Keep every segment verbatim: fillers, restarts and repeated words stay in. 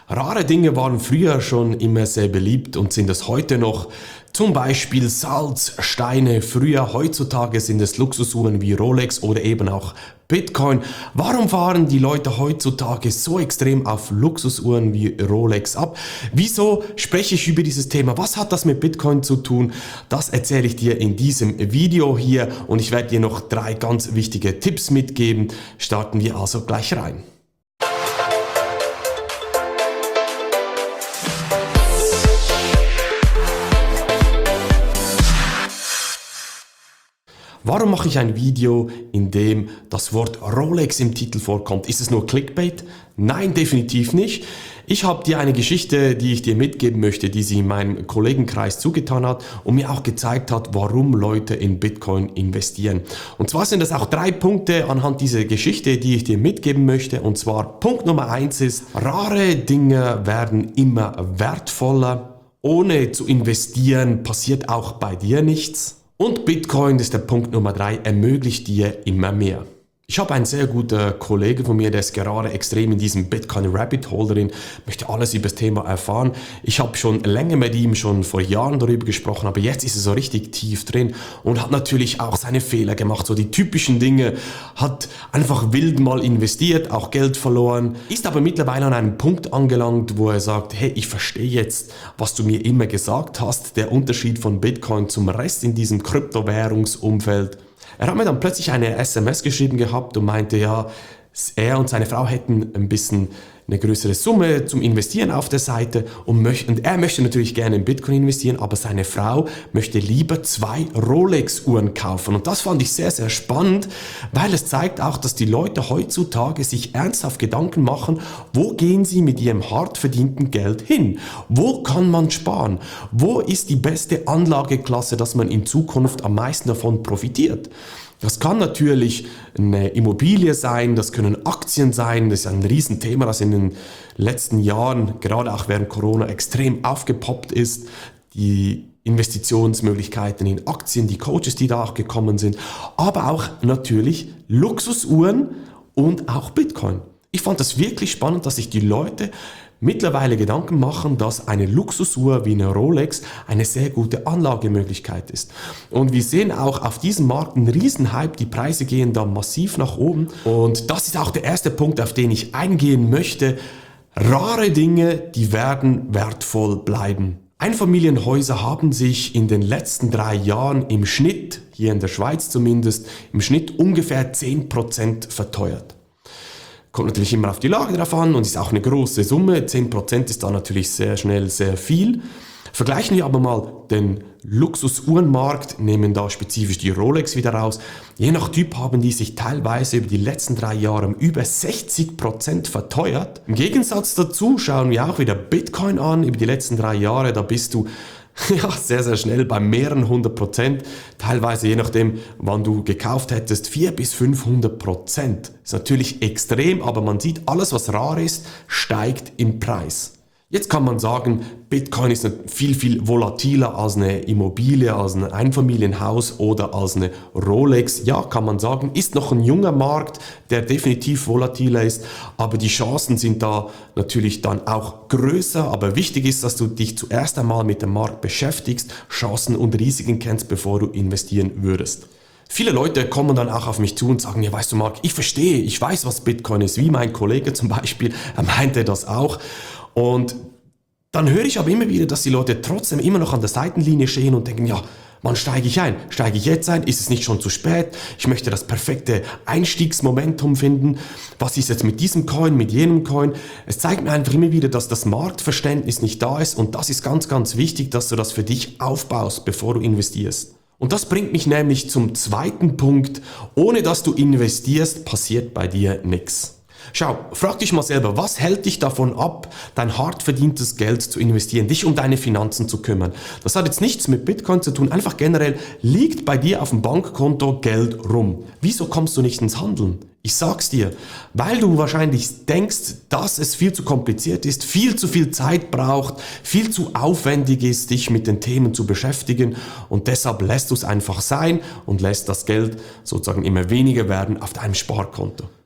Rare Dinge waren früher schon immer sehr beliebt und sind es heute noch. Zum Beispiel Salz, Steine, früher, heutzutage sind es Luxusuhren wie Rolex oder eben auch Bitcoin. Warum fahren die Leute heutzutage so extrem auf Luxusuhren wie Rolex ab? Wieso spreche ich über dieses Thema? Was hat das mit Bitcoin zu tun? Das erzähle ich dir in diesem Video hier und ich werde dir noch drei ganz wichtige Tipps mitgeben. Starten wir also gleich rein. Warum mache ich ein Video, in dem das Wort Rolex im Titel vorkommt? Ist es nur Clickbait? Nein, definitiv nicht. Ich habe dir eine Geschichte, die ich dir mitgeben möchte, die sie in meinem Kollegenkreis zugetan hat und mir auch gezeigt hat, warum Leute in Bitcoin investieren. Und zwar sind das auch drei Punkte anhand dieser Geschichte, die ich dir mitgeben möchte. Und zwar Punkt Nummer eins ist, rare Dinge werden immer wertvoller. Ohne zu investieren passiert auch bei dir nichts. Und Bitcoin, das ist der Punkt Nummer drei, ermöglicht dir immer mehr. Ich habe einen sehr guten Kollegen von mir, der ist gerade extrem in diesem Bitcoin-Rabbit-Hole drin, möchte alles über das Thema erfahren. Ich habe schon länger mit ihm, schon vor Jahren darüber gesprochen, aber jetzt ist er so richtig tief drin und hat natürlich auch seine Fehler gemacht, so die typischen Dinge, hat einfach wild mal investiert, auch Geld verloren, ist aber mittlerweile an einem Punkt angelangt, wo er sagt, hey, ich verstehe jetzt, was du mir immer gesagt hast, der Unterschied von Bitcoin zum Rest in diesem Kryptowährungsumfeld. Er hat mir dann plötzlich eine S M S geschrieben gehabt und meinte, ja, er und seine Frau hätten ein bisschen eine größere Summe zum Investieren auf der Seite und, möcht, und er möchte natürlich gerne in Bitcoin investieren, aber seine Frau möchte lieber zwei Rolex-Uhren kaufen. Und das fand ich sehr, sehr spannend, weil es zeigt auch, dass die Leute heutzutage sich ernsthaft Gedanken machen, wo gehen sie mit ihrem hart verdienten Geld hin? Wo kann man sparen? Wo ist die beste Anlageklasse, dass man in Zukunft am meisten davon profitiert? Das kann natürlich eine Immobilie sein, das können Aktien sein, das ist ein Riesenthema, das in den letzten Jahren, gerade auch während Corona, extrem aufgepoppt ist. Die Investitionsmöglichkeiten in Aktien, die Coaches, die da auch gekommen sind, aber auch natürlich Luxusuhren und auch Bitcoin. Ich fand das wirklich spannend, dass sich die Leute mittlerweile Gedanken machen, dass eine Luxusuhr wie eine Rolex eine sehr gute Anlagemöglichkeit ist. Und wir sehen auch auf diesem Markt einen Riesenhype, die Preise gehen da massiv nach oben. Und das ist auch der erste Punkt, auf den ich eingehen möchte. Rare Dinge, die werden wertvoll bleiben. Einfamilienhäuser haben sich in den letzten drei Jahren im Schnitt, hier in der Schweiz zumindest, im Schnitt ungefähr zehn Prozent verteuert. Kommt natürlich immer auf die Lage drauf an und ist auch eine große Summe. zehn Prozent ist da natürlich sehr schnell sehr viel. Vergleichen wir aber mal den Luxusuhrenmarkt, nehmen da spezifisch die Rolex wieder raus. Je nach Typ haben die sich teilweise über die letzten drei Jahre um über sechzig Prozent verteuert. Im Gegensatz dazu schauen wir auch wieder Bitcoin an. Über die letzten drei Jahre, da bist du ja, sehr, sehr schnell bei mehreren hundert Prozent, teilweise je nachdem, wann du gekauft hättest, vierhundert bis fünfhundert Prozent. Ist natürlich extrem, aber man sieht, alles was rar ist, steigt im Preis. Jetzt kann man sagen, Bitcoin ist viel, viel volatiler als eine Immobilie, als ein Einfamilienhaus oder als eine Rolex. Ja, kann man sagen, ist noch ein junger Markt, der definitiv volatiler ist, aber die Chancen sind da natürlich dann auch größer. Aber wichtig ist, dass du dich zuerst einmal mit dem Markt beschäftigst, Chancen und Risiken kennst, bevor du investieren würdest. Viele Leute kommen dann auch auf mich zu und sagen, ja, weißt du Marc, ich verstehe, ich weiß, was Bitcoin ist, wie mein Kollege zum Beispiel, er meinte das auch. Und dann höre ich aber immer wieder, dass die Leute trotzdem immer noch an der Seitenlinie stehen und denken, ja, wann steige ich ein? Steige ich jetzt ein? Ist es nicht schon zu spät? Ich möchte das perfekte Einstiegsmomentum finden. Was ist jetzt mit diesem Coin, mit jenem Coin? Es zeigt mir einfach immer wieder, dass das Marktverständnis nicht da ist und das ist ganz, ganz wichtig, dass du das für dich aufbaust, bevor du investierst. Und das bringt mich nämlich zum zweiten Punkt. Ohne dass du investierst, passiert bei dir nichts. Schau, frag dich mal selber, was hält dich davon ab, dein hart verdientes Geld zu investieren, dich um deine Finanzen zu kümmern? Das hat jetzt nichts mit Bitcoin zu tun, einfach generell liegt bei dir auf dem Bankkonto Geld rum. Wieso kommst du nicht ins Handeln? Ich sag's dir, weil du wahrscheinlich denkst, dass es viel zu kompliziert ist, viel zu viel Zeit braucht, viel zu aufwendig ist, dich mit den Themen zu beschäftigen und deshalb lässt du es einfach sein und lässt das Geld sozusagen immer weniger werden auf deinem Sparkonto.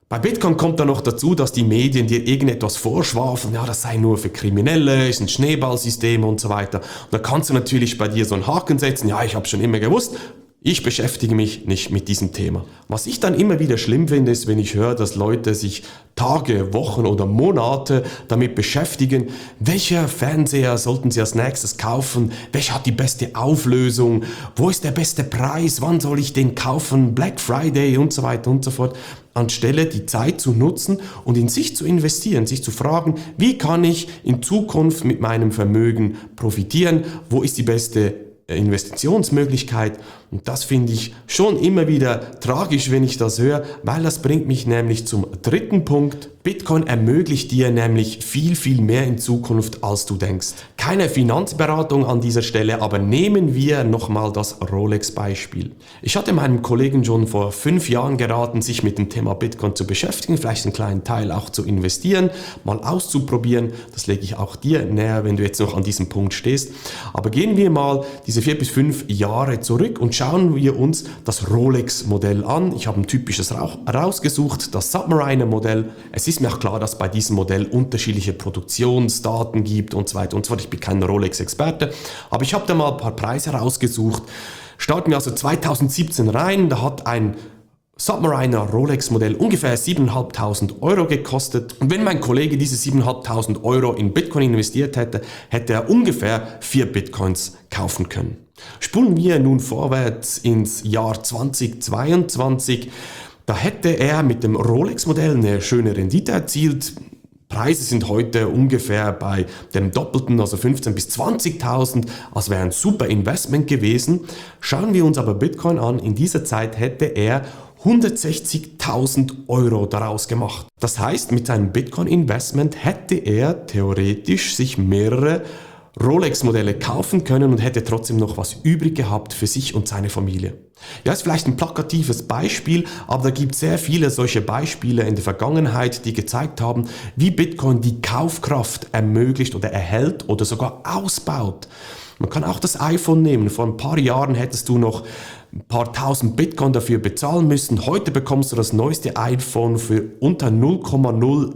Bei Bitcoin kommt dann noch dazu, dass die Medien dir irgendetwas vorschwafeln, ja, das sei nur für Kriminelle, ist ein Schneeballsystem und so weiter. Und da kannst du natürlich bei dir so einen Haken setzen, ja, ich habe schon immer gewusst, ich beschäftige mich nicht mit diesem Thema. Was ich dann immer wieder schlimm finde, ist, wenn ich höre, dass Leute sich Tage, Wochen oder Monate damit beschäftigen, welcher Fernseher sollten sie als nächstes kaufen, welcher hat die beste Auflösung, wo ist der beste Preis, wann soll ich den kaufen, Black Friday und so weiter und so fort. Anstelle die Zeit zu nutzen und in sich zu investieren, sich zu fragen, wie kann ich in Zukunft mit meinem Vermögen profitieren, wo ist die beste Investitionsmöglichkeit. Und das finde ich schon immer wieder tragisch, wenn ich das höre, weil das bringt mich nämlich zum dritten Punkt. Bitcoin ermöglicht dir nämlich viel, viel mehr in Zukunft, als du denkst. Keine Finanzberatung an dieser Stelle, aber nehmen wir nochmal das Rolex-Beispiel. Ich hatte meinem Kollegen schon vor fünf Jahren geraten, sich mit dem Thema Bitcoin zu beschäftigen, vielleicht einen kleinen Teil auch zu investieren, mal auszuprobieren. Das lege ich auch dir näher, wenn du jetzt noch an diesem Punkt stehst. Aber gehen wir mal diese vier bis fünf Jahre zurück und schauen wir uns das Rolex-Modell an. Ich habe ein typisches rausgesucht, das Submariner-Modell. Es ist mir auch klar, dass bei diesem Modell unterschiedliche Produktionsdaten gibt und so weiter und so fort. Ich bin kein Rolex-Experte, aber ich habe da mal ein paar Preise rausgesucht. Starten wir also zweitausendsiebzehn rein, da hat ein Submariner Rolex-Modell ungefähr siebentausendfünfhundert Euro gekostet. Und wenn mein Kollege diese siebentausendfünfhundert Euro in Bitcoin investiert hätte, hätte er ungefähr vier Bitcoins kaufen können. Spulen wir nun vorwärts ins Jahr zweitausendzweiundzwanzig. Da hätte er mit dem Rolex-Modell eine schöne Rendite erzielt. Preise sind heute ungefähr bei dem Doppelten, also fünfzehntausend bis zwanzigtausend, als wäre ein super Investment gewesen. Schauen wir uns aber Bitcoin an, in dieser Zeit hätte er hundertsechzigtausend Euro daraus gemacht. Das heißt, mit seinem Bitcoin-Investment hätte er theoretisch sich mehrere Rolex-Modelle kaufen können und hätte trotzdem noch was übrig gehabt für sich und seine Familie. Ja, ist vielleicht ein plakatives Beispiel, aber da gibt es sehr viele solche Beispiele in der Vergangenheit, die gezeigt haben, wie Bitcoin die Kaufkraft ermöglicht oder erhält oder sogar ausbaut. Man kann auch das iPhone nehmen. Vor ein paar Jahren hättest du noch ein paar tausend Bitcoin dafür bezahlen müssen. Heute bekommst du das neueste iPhone für unter null Komma null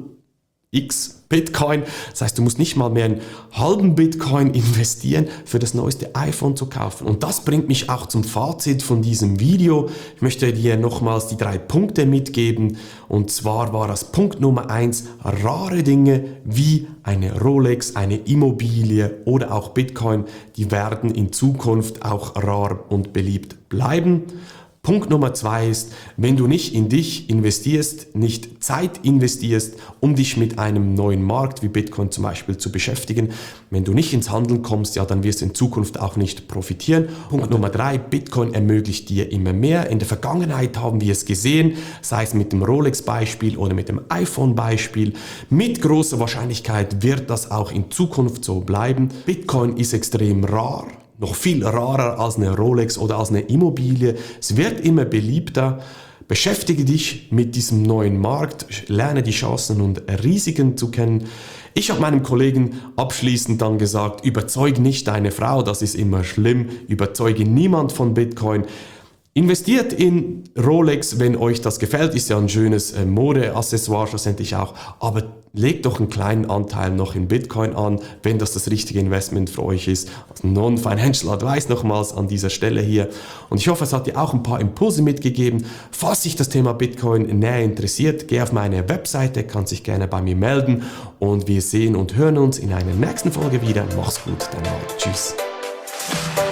x Bitcoin. Das heißt, du musst nicht mal mehr einen halben Bitcoin investieren, für das neueste iPhone zu kaufen. Und das bringt mich auch zum Fazit von diesem Video. Ich möchte dir nochmals die drei Punkte mitgeben. Und zwar war das Punkt Nummer eins, rare Dinge wie eine Rolex, eine Immobilie oder auch Bitcoin, die werden in Zukunft auch rar und beliebt bleiben. Punkt Nummer zwei ist, wenn du nicht in dich investierst, nicht Zeit investierst, um dich mit einem neuen Markt wie Bitcoin zum Beispiel zu beschäftigen, wenn du nicht ins Handeln kommst, ja, dann wirst du in Zukunft auch nicht profitieren. Punkt Nummer drei, Bitcoin ermöglicht dir immer mehr. In der Vergangenheit haben wir es gesehen, sei es mit dem Rolex-Beispiel oder mit dem iPhone-Beispiel. Mit großer Wahrscheinlichkeit wird das auch in Zukunft so bleiben. Bitcoin ist extrem rar. Noch viel rarer als eine Rolex oder als eine Immobilie. Es wird immer beliebter. Beschäftige dich mit diesem neuen Markt, lerne die Chancen und Risiken zu kennen. Ich habe meinem Kollegen abschließend dann gesagt, überzeuge nicht deine Frau, das ist immer schlimm, überzeuge niemand von Bitcoin. Investiert in Rolex, wenn euch das gefällt, ist ja ein schönes äh, Mode-Accessoire schlussendlich auch, aber legt doch einen kleinen Anteil noch in Bitcoin an, wenn das das richtige Investment für euch ist. Also Non-Financial Advice nochmals an dieser Stelle hier. Und ich hoffe, es hat dir auch ein paar Impulse mitgegeben. Falls dich das Thema Bitcoin näher interessiert, geh auf meine Webseite, kannst dich gerne bei mir melden und wir sehen und hören uns in einer nächsten Folge wieder. Mach's gut, dein Art. Tschüss.